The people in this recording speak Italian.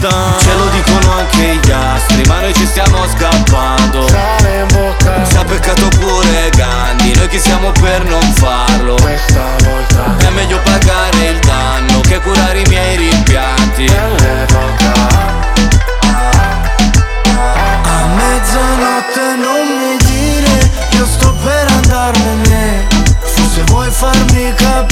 Ce lo dicono anche gli astri, ma noi ci stiamo scappando. Sale in bocca, s'ha beccato pure Gandhi, noi chi siamo per non farlo? questa volta È meglio pagare il danno che curare i miei rimpianti. le tocca. A mezzanotte non mi dire, io sto per andarmene. Forse vuoi farmi capire